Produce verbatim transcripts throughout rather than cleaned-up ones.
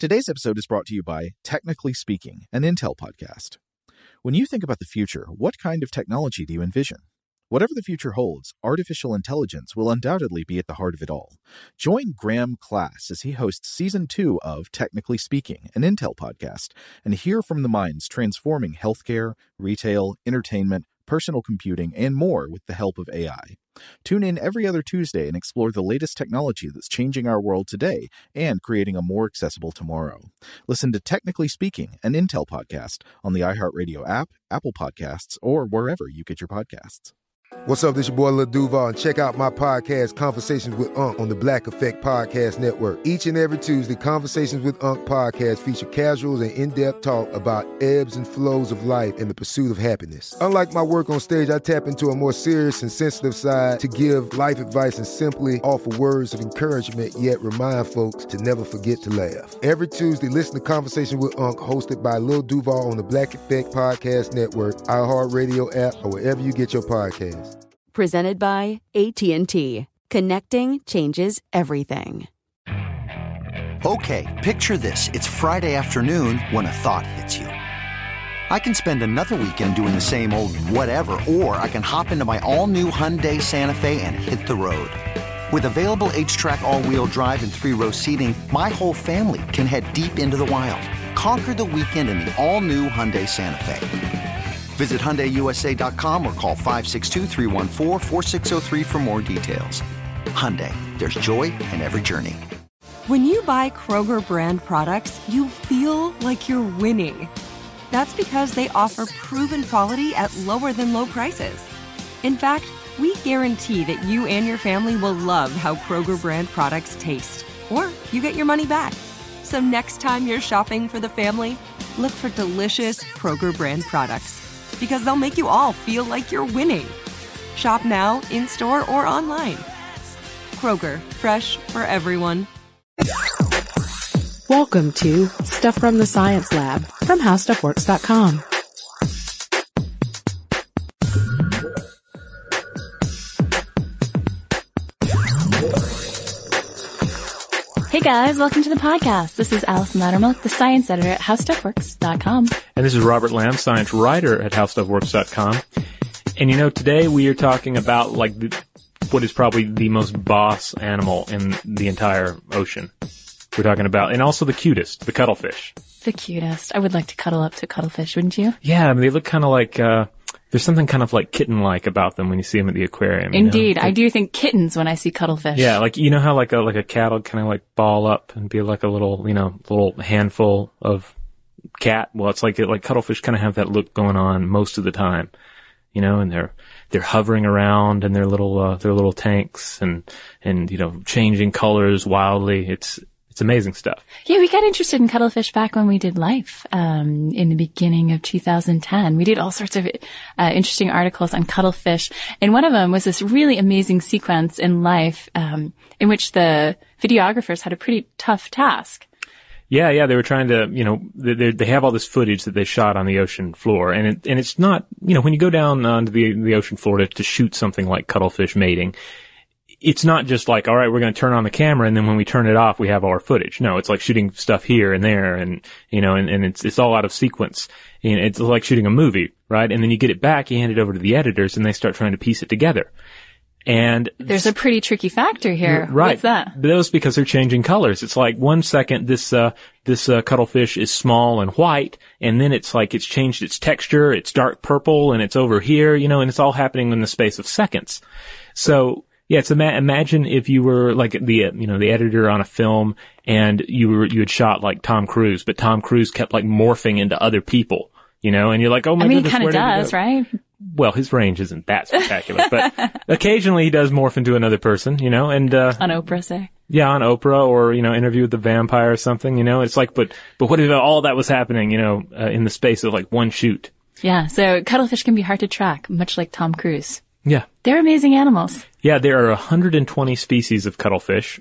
Today's episode is brought to you by Technically Speaking, an Intel podcast. When you think about the future, what kind of technology do you envision? Whatever the future holds, artificial intelligence will undoubtedly be at the heart of it all. Join Graham Class as he hosts Season two of Technically Speaking, an Intel podcast, and hear from the minds transforming healthcare, retail, entertainment, personal computing, and more with the help of A I. Tune in every other Tuesday and explore the latest technology that's changing our world today and creating a more accessible tomorrow. Listen to Technically Speaking, an Intel podcast on the iHeartRadio app, Apple Podcasts, or wherever you get your podcasts. What's up, this your boy Lil Duval, and check out my podcast, Conversations with Unc, on the Black Effect Podcast Network. Each and every Tuesday, Conversations with Unc podcast feature casuals and in-depth talk about ebbs and flows of life and the pursuit of happiness. Unlike my work on stage, I tap into a more serious and sensitive side to give life advice and simply offer words of encouragement, yet remind folks to never forget to laugh. Every Tuesday, listen to Conversations with Unc, hosted by Lil Duval on the Black Effect Podcast Network, iHeartRadio app, or wherever you get your podcasts. Presented by A T and T. Connecting changes everything. Okay, picture this. It's Friday afternoon when a thought hits you. I can spend another weekend doing the same old whatever, or I can hop into my all-new Hyundai Santa Fe and hit the road. With available H-Track all-wheel drive and three-row seating, my whole family can head deep into the wild. Conquer the weekend in the all-new Hyundai Santa Fe. Visit Hyundai U S A dot com or call five six two, three one four, four six zero three for more details. Hyundai, there's joy in every journey. When you buy Kroger brand products, you feel like you're winning. That's because they offer proven quality at lower than low prices. In fact, we guarantee that you and your family will love how Kroger brand products taste, or you get your money back. So next time you're shopping for the family, look for delicious Kroger brand products, because they'll make you all feel like you're winning. Shop now, in-store, or online. Kroger, fresh for everyone. Welcome to Stuff from the Science Lab from How Stuff Works dot com. Hey guys, welcome to the podcast. This is Allison Loudermilk, the science editor at How Stuff Works dot com. And this is Robert Lamb, science writer at How Stuff Works dot com. And you know, today we are talking about like the, what is probably the most boss animal in the entire ocean. We're talking about, and also the cutest, the cuttlefish. The cutest. I would like to cuddle up to a cuttlefish, wouldn't you? Yeah, I mean, they look kind of like, uh, there's something kind of like kitten-like about them when you see them at the aquarium. Indeed. You know? I do think kittens when I see cuttlefish. Yeah, like, you know how like a, like a cat will kind of like ball up and be like a little, you know, little handful of cat? Well, it's like, like cuttlefish kind of have that look going on most of the time, you know, and they're, they're hovering around in their little, uh, their little tanks and, and, you know, changing colors wildly. It's, It's amazing stuff. Yeah, we got interested in cuttlefish back when we did Life, um, in the beginning of two thousand ten. We did all sorts of uh, interesting articles on cuttlefish. And one of them was this really amazing sequence in Life, um, in which the videographers had a pretty tough task. Yeah, yeah, they were trying to, you know, they, they have all this footage that they shot on the ocean floor. And it, and it's not, you know, when you go down onto the, the ocean floor to, to shoot something like cuttlefish mating, it's not just like, all right, we're going to turn on the camera, and then when we turn it off, we have our footage. No, it's like shooting stuff here and there, and, you know, and, and it's, it's all out of sequence. And it's like shooting a movie, right? And then you get it back, you hand it over to the editors, and they start trying to piece it together. And there's a pretty tricky factor here. Right. What's that? Those because they're changing colors. It's like one second this, uh, this, uh, cuttlefish is small and white, and then it's like it's changed its texture, it's dark purple, and it's over here, you know, and it's all happening in the space of seconds. So, yeah, it's ima- imagine if you were like the, uh, you know, the editor on a film and you were, you had shot like Tom Cruise, but Tom Cruise kept like morphing into other people, you know, and you're like, oh my I mean, goodness, he kind of where did he does, go? right? Well, his range isn't that spectacular, but occasionally he does morph into another person, you know, and, uh, on Oprah, say. Yeah, on Oprah, or, you know, Interview with the Vampire or something, you know, it's like, but, but what if all that was happening, you know, uh, in the space of like one shoot? Yeah. So cuttlefish can be hard to track, much like Tom Cruise. Yeah. They're amazing animals. Yeah, there are one hundred twenty species of cuttlefish.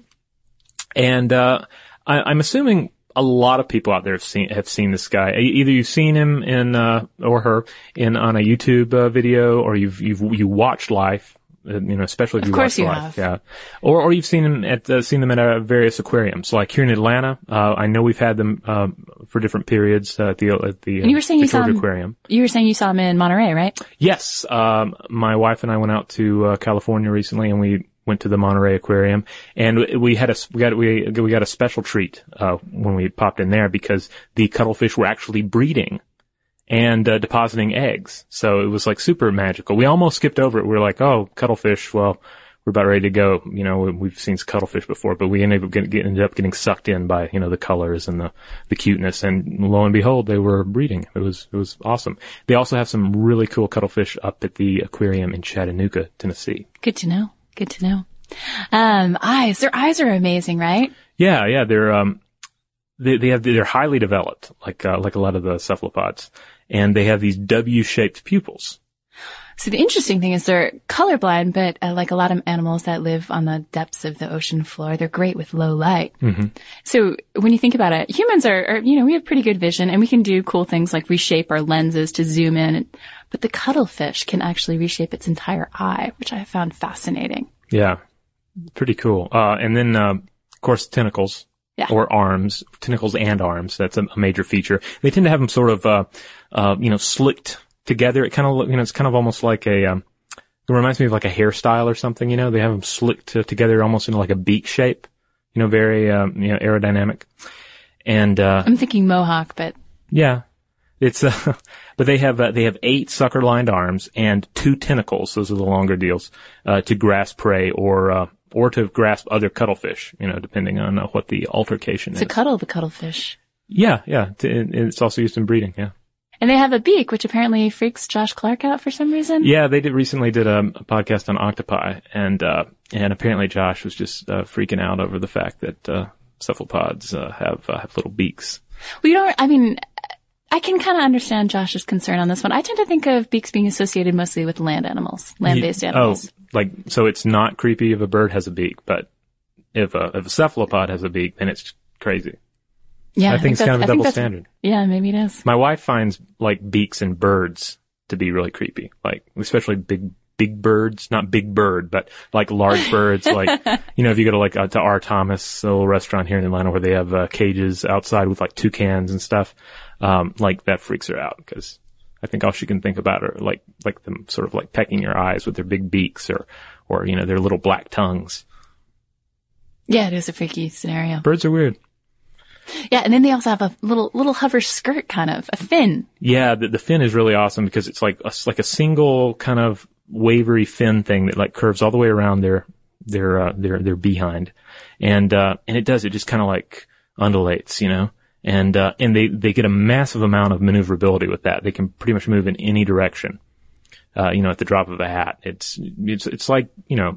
And, uh, I, I'm assuming a lot of people out there have seen, have seen this guy. Either you've seen him in, uh, or her in, on a YouTube uh, video, or you've, you've, you watched Life, uh, you know, especially if you Of course watch you live. have. Yeah, or or you've seen them at uh, seen them at uh, various aquariums, like here in Atlanta. Uh, I know we've had them uh, for different periods uh, at the at the, uh, And you were saying the you saw Georgia them- Aquarium. You were saying you saw them in Monterey, right? Yes, um, my wife and I went out to uh, California recently, and we went to the Monterey Aquarium, and we had a we got we we got a special treat uh, when we popped in there because the cuttlefish were actually breeding and uh, depositing eggs. So it was like super magical. We almost skipped over it. We were like, oh, cuttlefish. Well, we're about ready to go. You know, we've seen cuttlefish before, but we ended up getting, ended up getting sucked in by, you know, the colors and the, the cuteness. And lo and behold, they were breeding. It was, it was awesome. They also have some really cool cuttlefish up at the aquarium in Chattanooga, Tennessee. Good to know. Good to know. Um, eyes. Their eyes are amazing, right? Yeah, yeah. They're, um, they, they have, they're highly developed, like, uh, like a lot of the cephalopods. And they have these W-shaped pupils. So the interesting thing is they're colorblind, but uh, like a lot of animals that live on the depths of the ocean floor, they're great with low light. Mm-hmm. So when you think about it, humans are, are, you know, we have pretty good vision and we can do cool things like reshape our lenses to zoom in. But the cuttlefish can actually reshape its entire eye, which I found fascinating. Yeah. Pretty cool. Uh, and then, uh, of course, tentacles. Yeah. Or arms, tentacles and arms. That's a, a major feature. They tend to have them sort of, uh, uh, you know, slicked together. It kind of, you know, it's kind of almost like a, um, it reminds me of like a hairstyle or something, you know, they have them slicked to, together almost in like a beak shape, you know, very, um, you know, aerodynamic. And, uh, I'm thinking mohawk, but yeah, it's, uh, but they have, uh, they have eight sucker lined arms and two tentacles. Those are the longer deals, uh, to grasp prey or, uh, or to grasp other cuttlefish, you know, depending on uh, what the altercation to is. cuddle the cuttlefish. Yeah, yeah. To, and it's also used in breeding, yeah. And they have a beak, which apparently freaks Josh Clark out for some reason. Yeah, they did recently did a, a podcast on octopi, and uh, and apparently Josh was just uh, freaking out over the fact that uh, cephalopods uh, have uh, have little beaks. Well, you know, I mean, I can kind of understand Josh's concern on this one. I tend to think of beaks being associated mostly with land animals, land-based animals. Oh, like, so it's not creepy if a bird has a beak, but if a, if a cephalopod has a beak, then it's crazy. Yeah, I think it's that's- kind of a I think double that's- standard. Yeah, maybe it is. My wife finds, like, beaks in birds to be really creepy. Like, especially big, big birds. Not big bird, but like large birds. Like, you know, if you go to like, uh, to R. Thomas, a little restaurant here in Atlanta where they have, uh, cages outside with like toucans and stuff, um, like that freaks her out because I think all she can think about are like, like them sort of like pecking your eyes with their big beaks or, or, you know, their little black tongues. Yeah, it is a freaky scenario. Birds are weird. Yeah, and then they also have a little little hover skirt, kind of a fin. Yeah, the, the fin is really awesome because it's like a, like a single kind of wavery fin thing that like curves all the way around their their uh, their their behind, and uh, and it does it just kind of like undulates, you know, and uh, and they they get a massive amount of maneuverability with that. They can pretty much move in any direction, uh, you know, at the drop of a hat. It's it's it's like, you know.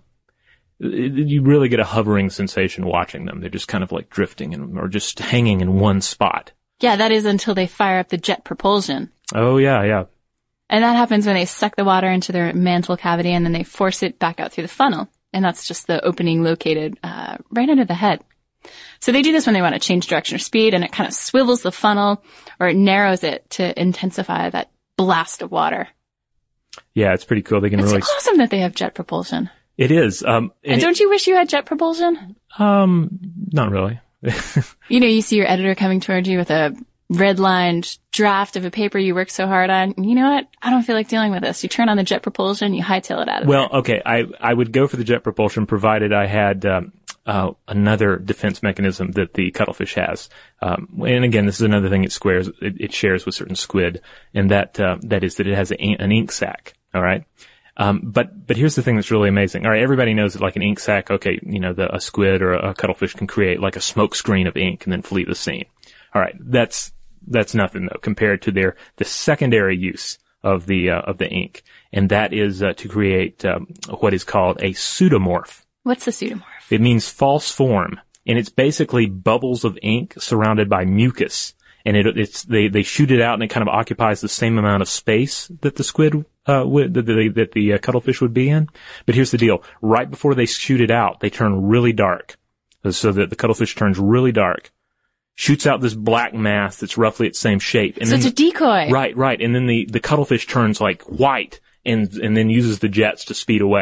You really get a hovering sensation watching them. They're just kind of like drifting and, or just hanging in one spot. Yeah, that is until they fire up the jet propulsion. Oh, yeah, yeah. And that happens when they suck the water into their mantle cavity and then they force it back out through the funnel. And that's just the opening located uh, right under the head. So they do this when they want to change direction or speed, and it kind of swivels the funnel or it narrows it to intensify that blast of water. Yeah, it's pretty cool. They can It's really. awesome that they have jet propulsion. It is. Um, And, and don't you wish you had jet propulsion? it, um, not really. You know, you see your editor coming towards you with a red-lined draft of a paper you worked so hard on. You know what? I don't feel like dealing with this. You turn on the jet propulsion, you hightail it out of Well, there. okay. I, I would go for the jet propulsion provided I had, um, uh, another defense mechanism that the cuttlefish has. Um, and again, this is another thing it squares, it, it shares with certain squid, and that, uh, that is that it has a, an ink sac. All right. Um, but, but here's the thing that's really amazing. All right. Everybody knows that like an ink sac, okay, you know, the, a squid or a, a cuttlefish can create like a smoke screen of ink and then flee the scene. All right. That's, that's nothing though compared to their, the secondary use of the, uh, of the ink. And that is, uh, to create, um, what is called a pseudomorph. What's the pseudomorph? It means false form. And it's basically bubbles of ink surrounded by mucus. And it, it's, they, they shoot it out and it kind of occupies the same amount of space that the squid, uh, would, that the, that the uh, cuttlefish would be in. But here's the deal. Right before they shoot it out, they turn really dark. So that the cuttlefish turns really dark. Shoots out this black mass that's roughly its same shape. And So then it's a decoy. Right, right. And then the, the cuttlefish turns like white and, and then uses the jets to speed away.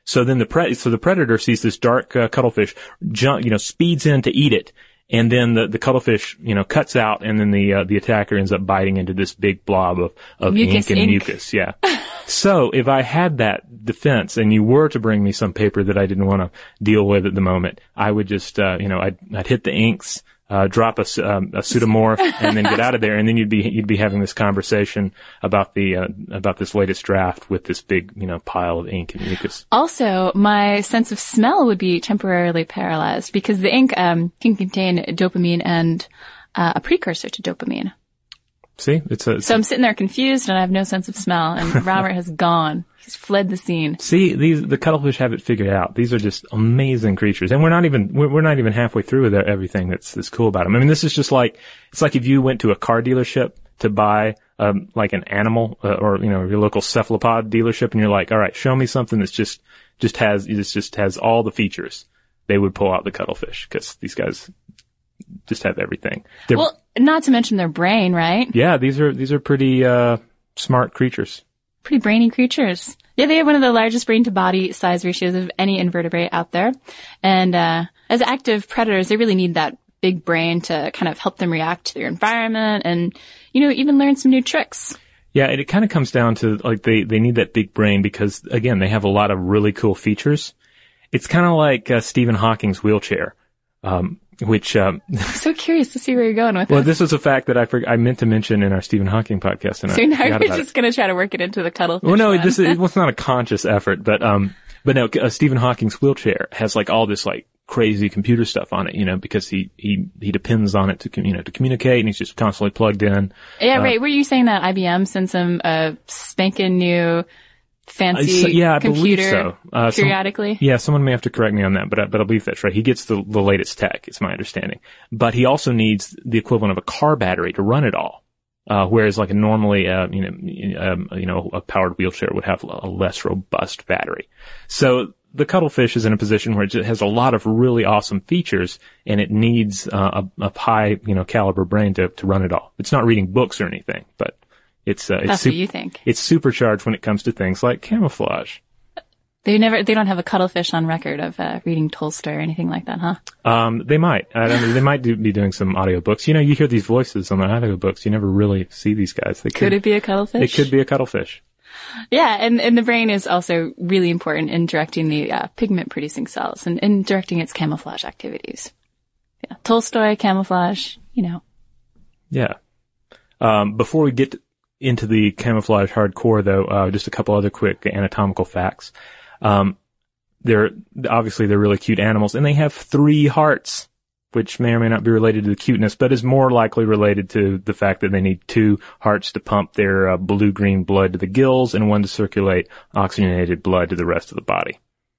So then the pre- so the predator sees this dark uh, cuttlefish, jump, you know, speeds in to eat it, and then the, the cuttlefish, you know, cuts out, and then the uh, the attacker ends up biting into this big blob of of Mucus ink and ink. mucus. Yeah. So if I had that defense, and you were to bring me some paper that I didn't want to deal with at the moment, I would just, uh, you know, I'd I'd hit the inks. Uh, drop a, um, a pseudomorph and then get out of there, and then you'd be you'd be having this conversation about the uh, about this latest draft with this big, you know, pile of ink and mucus. Also, my sense of smell would be temporarily paralyzed because the ink um, can contain dopamine and uh, a precursor to dopamine. See, it's a. It's so a, I'm sitting there confused, and I have no sense of smell, and Robert has gone. He's fled the scene. See, these the cuttlefish have it figured out. These are just amazing creatures, and we're not even we're, we're not even halfway through with everything that's that's cool about them. I mean, this is just like it's like if you went to a car dealership to buy um, like an animal uh, or you know your local cephalopod dealership, and you're like, all right, show me something that's just just has it just has all the features. They would pull out the cuttlefish because these guys just have everything. They're, well, not to mention their brain, right? Yeah, these are these are pretty uh smart creatures. Pretty brainy creatures. Yeah, they have one of the largest brain to body size ratios of any invertebrate out there. And uh as active predators, they really need that big brain to kind of help them react to their environment and, you know, even learn some new tricks. Yeah, and it kind of comes down to like they they need that big brain because again, they have a lot of really cool features. It's kind of like uh, Stephen Hawking's wheelchair. Um Which, um, I'm so curious to see where you're going with well, this. this was a fact that I forg- I meant to mention in our Stephen Hawking podcast. And so I now forgot you're about just it. going to try to work it into the cuttlefish. Well, no, one. this it was not a conscious effort, but, um, but no, uh, Stephen Hawking's wheelchair has like all this like crazy computer stuff on it, you know, because he, he, he depends on it to, com- you know, to communicate and he's just constantly plugged in. Yeah, uh, right. Were you saying that I B M sends him a spanking new fancy Uh, so- yeah, I believe computer so. Uh, some- periodically? Yeah, someone may have to correct me on that, but I, but I believe that's right. He gets the, the latest tech, it's my understanding. But he also needs the equivalent of a car battery to run it all. Uh, whereas like a normally, uh, you know, um, you know, a powered wheelchair would have a less robust battery. So the cuttlefish is in a position where it has a lot of really awesome features and it needs, uh, a, a high, you know, caliber brain to, to run it all. It's not reading books or anything, but It's, uh, it's That's su- what you think. It's supercharged when it comes to things like camouflage. They never, they don't have a cuttlefish on record of uh, reading Tolstoy or anything like that, huh? Um, they might. I don't know. They might do, be doing some audiobooks. You know, you hear these voices on the audiobooks. You never really see these guys. They could, Could it be a cuttlefish? It could be a cuttlefish. Yeah, and, and the brain is also really important in directing the uh, pigment-producing cells and in directing its camouflage activities. Yeah, Tolstoy, camouflage, you know. Yeah. Um, before we get into the camouflage hardcore, though, uh, just a couple other quick anatomical facts. Um, they're, obviously they're really cute animals, and they have three hearts, which may or may not be related to the cuteness, but is more likely related to the fact that they need two hearts to pump their uh, blue-green blood to the gills and one to circulate oxygenated blood to the rest of the body.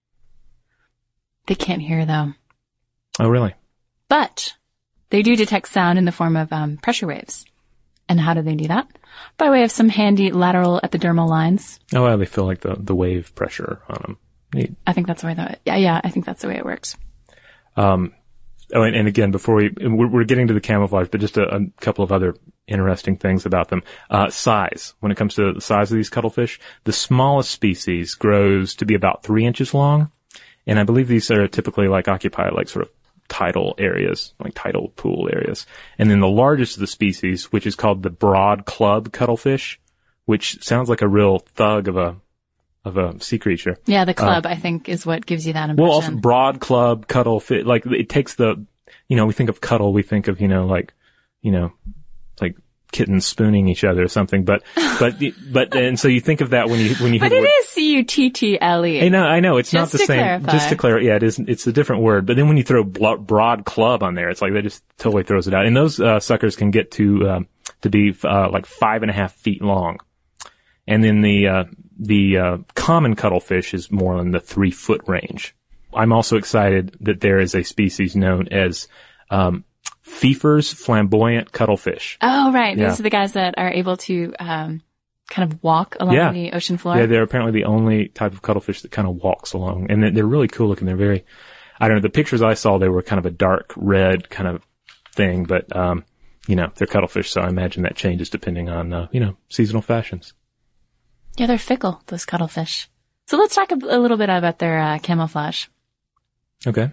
They can't hear, though. Oh, really? But they do detect sound in the form of um, pressure waves. And how do they do that? By way of some handy lateral epidermal lines. Oh, well, they feel like the, the wave pressure on them. Neat. I think that's the way that, yeah, yeah, I think that's the way it works. Um, oh, and, and again, before we, we're, we're getting to the camouflage, but just a, a couple of other interesting things about them. Uh, size. When it comes to the size of these cuttlefish, the smallest species grows to be about three inches long. And I believe these are typically like occupy like sort of tidal areas, like tidal pool areas. And then the largest of the species, which is called the broad club cuttlefish, which sounds like a real thug of a, of a sea creature. Yeah, the club, uh, I think, is what gives you that impression. Well, also broad club cuttlefish, like it takes the, you know, we think of cuddle, we think of, you know, like, you know, like kittens spooning each other or something, but, but, but, and so you think of that when you, when you But hear it the word, is C U T T L E. Hey, no, I know it's Just not the to same. clarify. Just to clarify, yeah, it is. It's a different word. But then when you throw blo- broad club on there, it's like that just totally throws it out. And those uh, suckers can get to um, to be uh, like five and a half feet long. And then the uh, the uh, common cuttlefish is more in the three foot range. I'm also excited that there is a species known as um, Pfeiffer's flamboyant cuttlefish. Oh, right. Yeah. These are the guys that are able to um, kind of walk along Yeah. the ocean floor. Yeah, they're apparently the only type of cuttlefish that kind of walks along. And they're, they're really cool looking. They're very, I don't know, the pictures I saw, they were kind of a dark red kind of thing, but, um, you know, they're cuttlefish, so I imagine that changes depending on, uh, you know, seasonal fashions. Yeah, they're fickle, those cuttlefish. So let's talk a, a little bit about their uh, camouflage. Okay.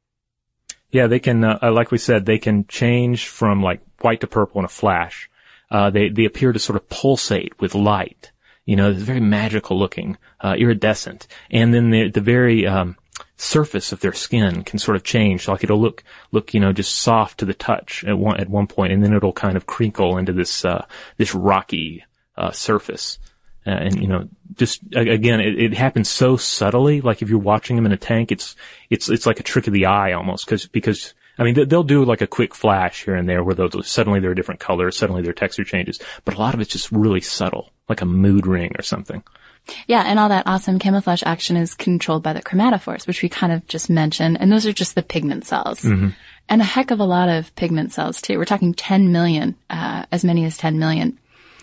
Yeah, they can, uh, like we said, they can change from like white to purple in a flash. Uh, they, they appear to sort of pulsate with light. You know, it's very magical looking, uh, iridescent. And then the, the very, um, surface of their skin can sort of change. Like it'll look, look, you know, just soft to the touch at one, at one point, and then it'll kind of crinkle into this, uh, this rocky, uh, surface. Uh, and, you know, just, again, it, it happens so subtly. Like if you're watching them in a tank, it's, it's, it's like a trick of the eye almost, cause, because, I mean, they'll do like a quick flash here and there where they'll, suddenly they're a different color, suddenly their texture changes, but a lot of it's just really subtle, like a mood ring or something. Yeah, and all that awesome camouflage action is controlled by the chromatophores, which we kind of just mentioned, and those are just the pigment cells. Mm-hmm. And a heck of a lot of pigment cells too. We're talking ten million, uh, as many as ten million.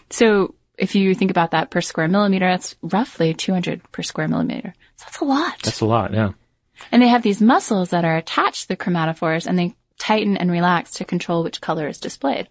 So if you think about that per square millimeter, that's roughly two hundred per square millimeter. So that's a lot. That's a lot, yeah. And they have these muscles that are attached to the chromatophores, and they tighten and relax to control which color is displayed.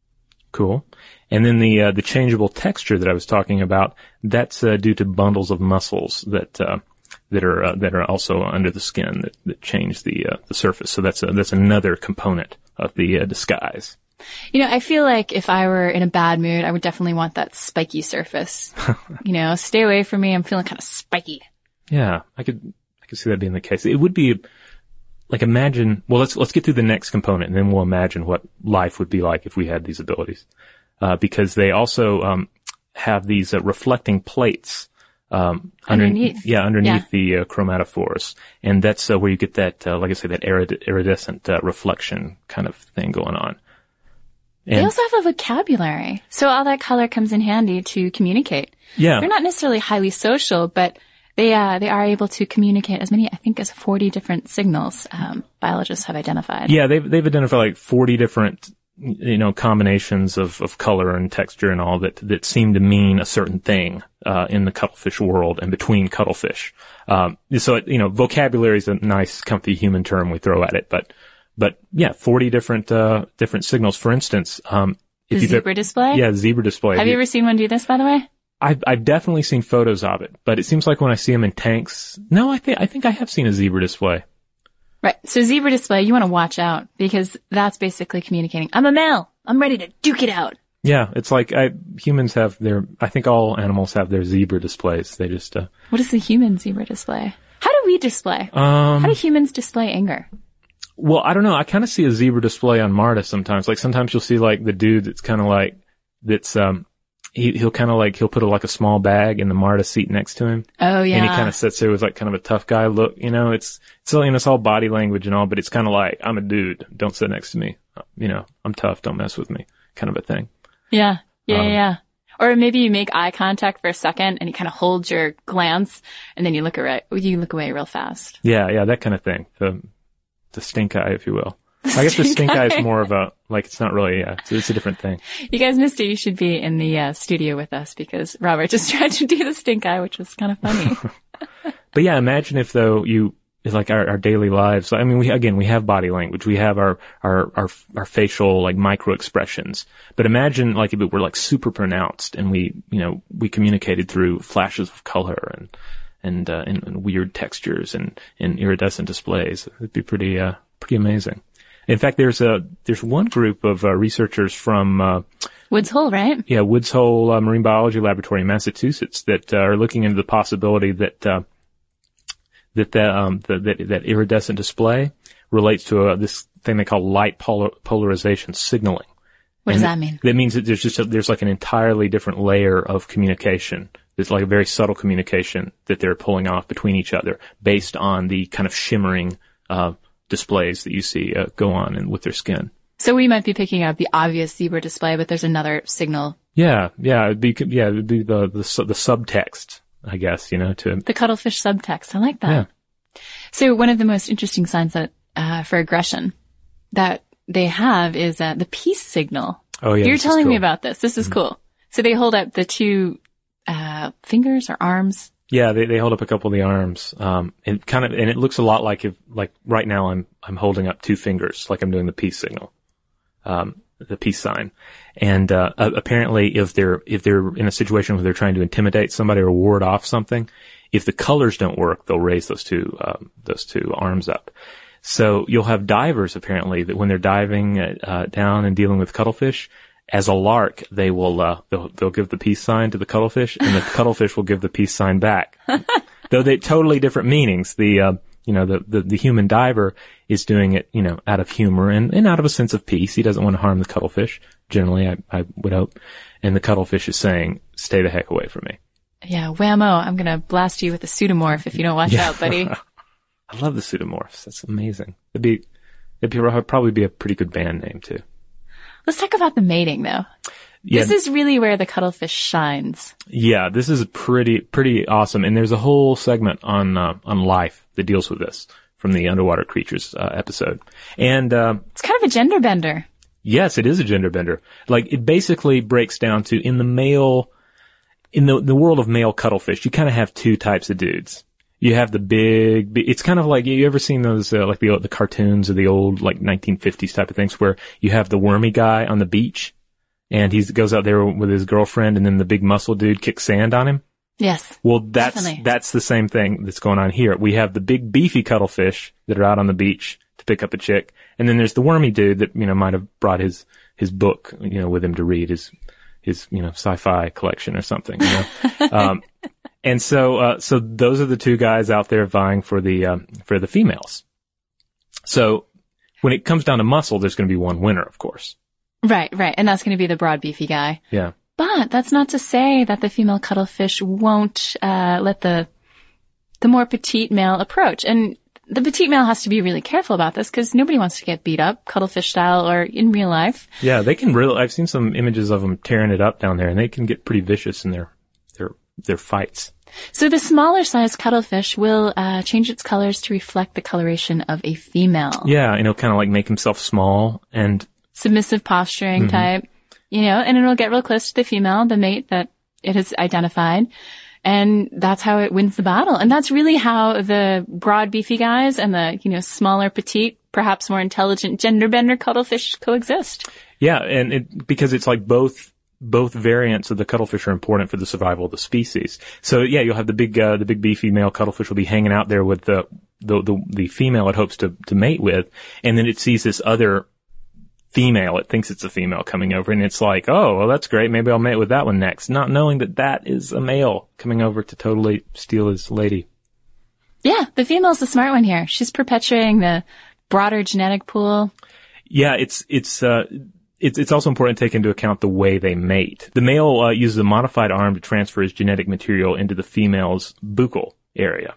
Cool. And then the uh, the changeable texture that I was talking about, that's uh, due to bundles of muscles that uh, that are uh, that are also under the skin that, that change the uh, the surface. So that's a, that's another component of the uh, disguise. You know, I feel like if I were in a bad mood, I would definitely want that spiky surface. You know, stay away from me. I'm feeling kind of spiky. Yeah, I could I could see that being the case. It would be like imagine. Well, let's let's get through the next component, and then we'll imagine what life would be like if we had these abilities. Uh, because they also, um, have these, uh, reflecting plates, um, underneath. Under, yeah, underneath yeah. the, uh, chromatophores. And that's, uh, where you get that, uh, like I say, that irid- iridescent, uh, reflection kind of thing going on. And they also have a vocabulary. So all that color comes in handy to communicate. Yeah. They're not necessarily highly social, but they, uh, they are able to communicate as many, I think, as forty different signals, um, biologists have identified. Yeah, they've, they've identified like forty different, you know, combinations of, of color and texture and all that, that seem to mean a certain thing, uh, in the cuttlefish world and between cuttlefish. Um, so, you know, vocabulary is a nice, comfy human term we throw at it, but, but yeah, forty different, uh, different signals. For instance, um, if the zebra display? Yeah, zebra display. Have you ever seen one do this, by the way? I've, I've definitely seen photos of it, but it seems like when I see them in tanks, no, I think, I think I have seen a zebra display. Right. So zebra display, you want to watch out because that's basically communicating. I'm a male. I'm ready to duke it out. Yeah. It's like I, humans have their, I think all animals have their zebra displays. They just, uh. What is the human zebra display? How do we display? Um. How do humans display anger? Well, I don't know. I kind of see a zebra display on Marta sometimes. Like sometimes you'll see like the dude that's kind of like, that's, um, he, he'll kind of like, he'll put a, like a small bag in the Marta seat next to him. Oh, yeah. And he kind of sits there with like kind of a tough guy look, you know, it's, it's, you know, it's all body language and all, but it's kind of like, I'm a dude. Don't sit next to me. You know, I'm tough. Don't mess with me kind of a thing. Yeah. Yeah. Um, yeah. Or maybe you make eye contact for a second and you kind of hold your glance and then you look away, you look away real fast. Yeah. Yeah. That kind of thing. The, the stink eye, if you will. I guess the stink eye is more of a, like, it's not really, yeah, it's, it's a different thing. You guys missed it. You should be in the uh, studio with us because Robert just tried to do the stink eye, which was kind of funny. But yeah, imagine if though you, like our, our daily lives, I mean, we, again, we have body language. We have our, our, our, our facial, like, micro expressions. But imagine, like, if it were, like, super pronounced and we, you know, we communicated through flashes of color and, and, uh, and, and weird textures and, and iridescent displays. It'd be pretty, uh, pretty amazing. In fact, there's a there's one group of uh, researchers from uh, Woods Hole, right? Yeah, Woods Hole uh, Marine Biology Laboratory in Massachusetts that uh, are looking into the possibility that uh, that the, um, the, that that iridescent display relates to uh, this thing they call light polar, polarization signaling. What and does that mean? That means that there's just a, there's like an entirely different layer of communication. There's like a very subtle communication that they're pulling off between each other based on the kind of shimmering uh displays that you see uh, go on and with their skin. So we might be picking up the obvious zebra display, but there's another signal. Yeah, yeah, it'd be yeah, it'd be the the, the subtext, I guess, you know, to the cuttlefish subtext. I like that. Yeah. So one of the most interesting signs that uh for aggression that they have is uh, the peace signal. Oh yeah, you're telling cool. me about this. This is mm-hmm. cool. So they hold up the two uh fingers or arms. Yeah, they they hold up a couple of the arms, um, and kind of, and it looks a lot like if, like right now I'm I'm holding up two fingers, like I'm doing the peace signal. Um, the peace sign. And, uh, apparently if they're, if they're in a situation where they're trying to intimidate somebody or ward off something, if the colors don't work, they'll raise those two, um, those two arms up. So you'll have divers apparently that when they're diving, uh, down and dealing with cuttlefish, as a lark, they will, uh, they'll, they'll give the peace sign to the cuttlefish and the cuttlefish will give the peace sign back. Though they totally different meanings. The, uh, you know, the, the, the human diver is doing it, you know, out of humor and, and out of a sense of peace. He doesn't want to harm the cuttlefish, generally, I, I would hope. And the cuttlefish is saying, stay the heck away from me. Yeah, whammo, I'm gonna blast you with a pseudomorph if you don't watch Yeah. out, buddy. I love the pseudomorphs. That's amazing. It'd be, it'd be, it'd probably be a pretty good band name too. Let's talk about the mating, though. Yeah. This is really where the cuttlefish shines. Yeah, this is pretty, pretty awesome. And there's a whole segment on, uh, on Life that deals with this from the Underwater Creatures, uh, episode. And, uh, It's kind of a gender bender. yes, it is a gender bender. Like, it basically breaks down to, in the male, in the, the world of male cuttlefish, you kind of have two types of dudes. You have the big, big it's kind of like, you ever seen those, uh, like the, the cartoons of the old, like nineteen fifties type of things where you have the wormy guy on the beach and he goes out there with his girlfriend and then the big muscle dude kicks sand on him? Yes. Well, that's, Definitely. that's the same thing that's going on here. We have the big beefy cuttlefish that are out on the beach to pick up a chick. And then there's the wormy dude that, you know, might have brought his, his book, you know, with him to read his, his, you know, sci-fi collection or something, you know. um, and so, uh, so those are the two guys out there vying for the, um, for the females. So when it comes down to muscle, there's going to be one winner, of course. Right, right. And that's going to be the broad, beefy guy. Yeah. But that's not to say that the female cuttlefish won't, uh, let the, the more petite male approach. And the petite male has to be really careful about this because nobody wants to get beat up, cuttlefish style or in real life. Yeah, they can really, I've seen some images of them tearing it up down there and they can get pretty vicious in their, their, their fights. So the smaller sized cuttlefish will, uh, change its colors to reflect the coloration of a female. Yeah, you know, kind of like make himself small and Submissive posturing Mm-hmm. type, you know, and it'll get real close to the female, the mate that it has identified. And that's how it wins the battle. And that's really how the broad, beefy guys and the, you know, smaller, petite, perhaps more intelligent gender bender cuttlefish coexist. yeah, and it, because it's like both, both variants of the cuttlefish are important for the survival of the species. So yeah, you'll have the big, uh, the big beefy male cuttlefish will be hanging out there with the, the, the, the female it hopes to, to mate with. And then it sees this other female, it thinks it's a female coming over and it's like, oh, well, that's great. Maybe I'll mate with that one next. Not knowing that that is a male coming over to totally steal his lady. Yeah, the female's the smart one here. She's perpetuating the broader genetic pool. Yeah, it's, it's, uh, it's, it's also important to take into account the way they mate. The male, uh, uses a modified arm to transfer his genetic material into the female's buccal area.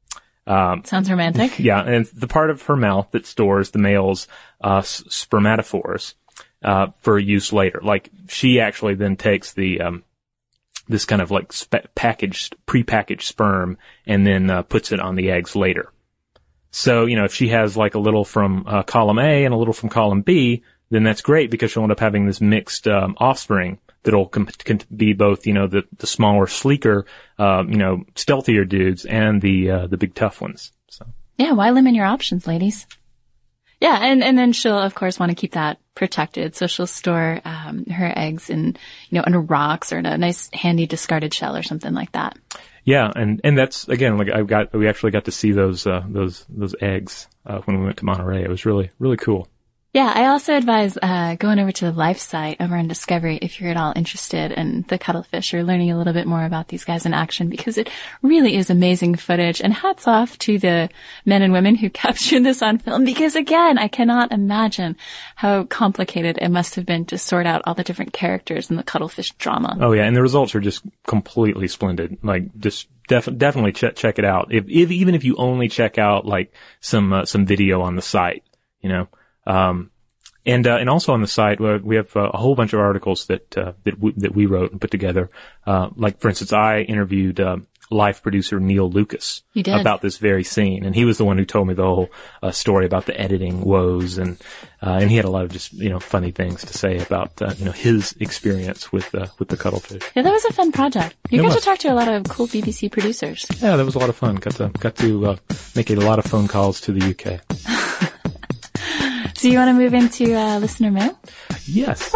Um, Sounds romantic. yeah, and the part of her mouth that stores the male's, uh, s- spermatophores, uh, for use later. Like, she actually then takes the, um, this kind of like spe- packaged, prepackaged sperm and then, uh, puts it on the eggs later. So, you know, if she has like a little from, uh, column A and a little from column B, then that's great because she'll end up having this mixed, um, offspring that'll com- can be both, you know, the, the smaller, sleeker, uh, you know, stealthier dudes and the, uh, the big tough ones. So. Yeah, why limit your options, ladies? Yeah, and, and then she'll, of course, want to keep that protected. So she'll store, um, her eggs in, you know, under rocks or in a nice handy discarded shell or something like that. Yeah, and, and that's, again, like I've got, we actually got to see those, uh, those, those eggs, uh, when we went to Monterey. It was really, really cool. Yeah, I also advise uh going over to the Life site over on Discovery if you're at all interested in the cuttlefish or learning a little bit more about these guys in action because it really is amazing footage. And hats off to the men and women who captured this on film because, again, I cannot imagine how complicated it must have been to sort out all the different characters in the cuttlefish drama. Oh yeah, and the results are just completely splendid. Like, just def- definitely check check it out. If, if even if you only check out like some uh, some video on the site, you know. Um, and, uh, and also on the site, uh, we have uh, a whole bunch of articles that, uh, that we, that we wrote and put together. Uh, like, for instance, I interviewed, uh, Life producer Neil Lucas You did. about this very scene. And he was the one who told me the whole, uh, story about the editing woes. And, uh, and he had a lot of just, you know, funny things to say about, uh, you know, his experience with, uh, with the cuttlefish. Yeah, that was a fun project. You It got to was. talk to a lot of cool B B C producers. Yeah, that was a lot of fun. Got to, got to, uh, make a lot of phone calls to the U K. So you want to move into uh, listener mail? Yes.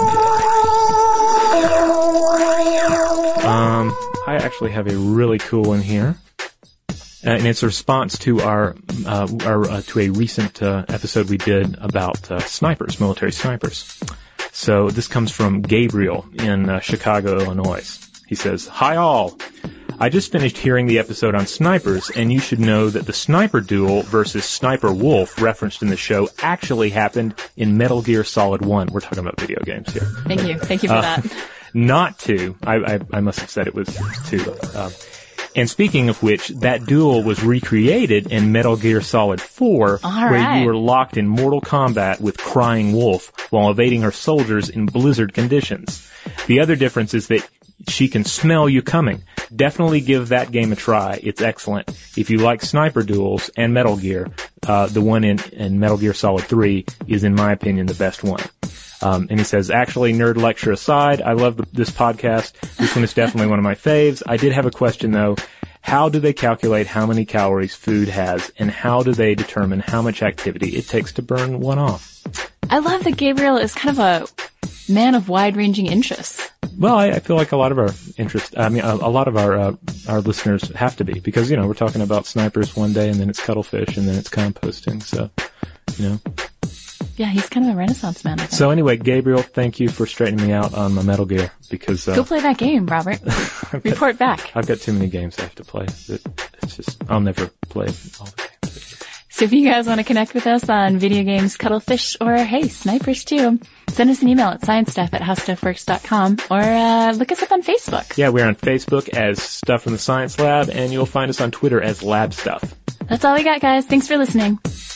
Um, I actually have a really cool one here. Uh, and it's a response to our, uh, our uh, to a recent uh, episode we did about uh, snipers, military snipers. So this comes from Gabriel in uh, Chicago, Illinois. He says, "Hi all. I just finished hearing the episode on snipers, and you should know that the sniper duel versus Sniper Wolf referenced in the show actually happened in Metal Gear Solid one. We're talking about video games here. Thank you. Thank you for uh, that. Not two. I, I, I must have said it was two. Uh, and speaking of which, that duel was recreated in Metal Gear Solid four, All where right. you were locked in mortal combat with Crying Wolf while evading her soldiers in blizzard conditions. The other difference is that she can smell you coming. Definitely give that game a try. It's excellent. If you like sniper duels and Metal Gear, uh, the one in, in Metal Gear Solid three is, in my opinion, the best one." Um, and he says, "Actually, nerd lecture aside, I love the, this podcast. This one is definitely one of my faves. I did have a question, though. How do they calculate how many calories food has, and how do they determine how much activity it takes to burn one off?" I love that Gabriel is kind of a man of wide-ranging interests. Well, I, I feel like a lot of our interest, I mean, a, a lot of our uh, our listeners have to be, because, you know, we're talking about snipers one day, and then it's cuttlefish, and then it's composting, so, you know. Yeah, he's kind of a renaissance man, I think. So anyway, Gabriel, thank you for straightening me out on my Metal Gear, because... Uh, Go play that game, Robert. Report back. I've got too many games I have to play. It, it's just, I'll never play all the games. So if you guys want to connect with us on video games, cuttlefish, or, hey, snipers too, send us an email at sciencestuff at howstuffworks dot com, or uh, look us up on Facebook. Yeah, we're on Facebook as Stuff from the Science Lab, and you'll find us on Twitter as Lab Stuff. That's all we got, guys. Thanks for listening.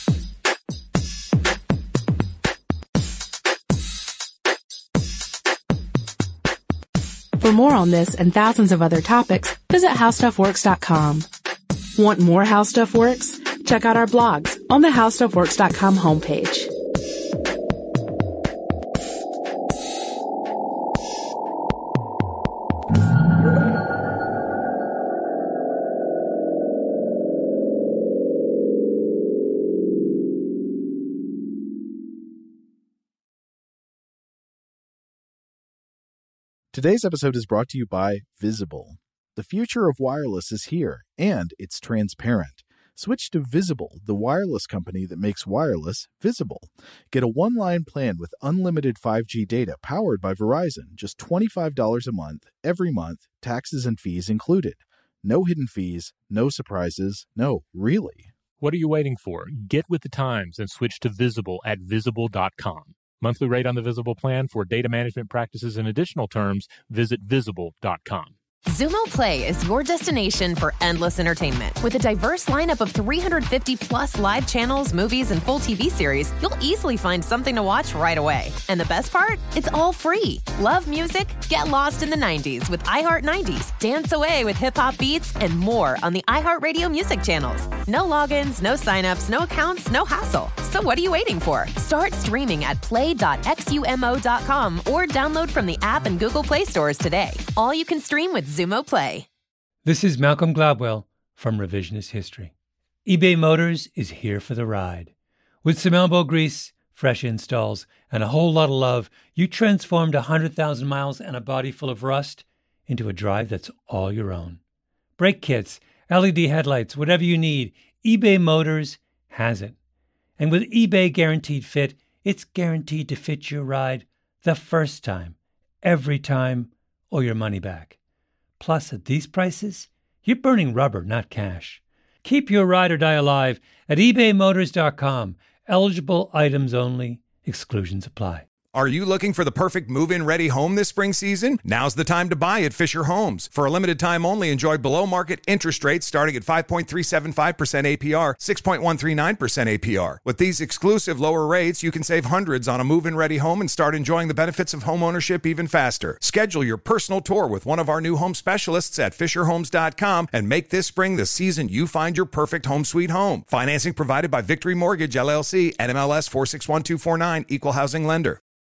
For more on this and thousands of other topics, visit how stuff works dot com. Want more How Stuff Works? Check out our blogs on the how stuff works dot com homepage. Today's episode is brought to you by Visible. The future of wireless is here, and it's transparent. Switch to Visible, the wireless company that makes wireless visible. Get a one-line plan with unlimited five G data powered by Verizon, just twenty-five dollars a month, every month, taxes and fees included. No hidden fees, no surprises, no, really. What are you waiting for? Get with the times and switch to Visible at visible dot com. Monthly rate on the Visible plan. For data management practices and additional terms, visit visible dot com. Xumo Play is your destination for endless entertainment. With a diverse lineup of three hundred fifty plus live channels, movies, and full T V series, you'll easily find something to watch right away. And the best part? It's all free. Love music? Get lost in the nineties with iHeart nineties. Dance away with hip-hop beats and more on the iHeartRadio music channels. No logins, no signups, no accounts, no hassle. So what are you waiting for? Start streaming at play dot xumo dot com or download from the app and Google Play stores today. All you can stream with Xumo Play. This is Malcolm Gladwell from Revisionist History. eBay Motors is here for the ride. With some elbow grease, fresh installs, and a whole lot of love, you transformed one hundred thousand miles and a body full of rust into a drive that's all your own. Brake kits, L E D headlights, whatever you need, eBay Motors has it. And with eBay Guaranteed Fit, it's guaranteed to fit your ride the first time, every time, or your money back. Plus, at these prices, you're burning rubber, not cash. Keep your ride or die alive at ebay motors dot com. Eligible items only. Exclusions apply. Are you looking for the perfect move-in ready home this spring season? Now's the time to buy at Fisher Homes. For a limited time only, enjoy below-market interest rates starting at five point three seven five percent A P R, six point one three nine percent A P R. With these exclusive lower rates, you can save hundreds on a move-in ready home and start enjoying the benefits of home ownership even faster. Schedule your personal tour with one of our new home specialists at fisher homes dot com and make this spring the season you find your perfect home sweet home. Financing provided by Victory Mortgage, L L C, N M L S four six one two four nine, Equal Housing Lender.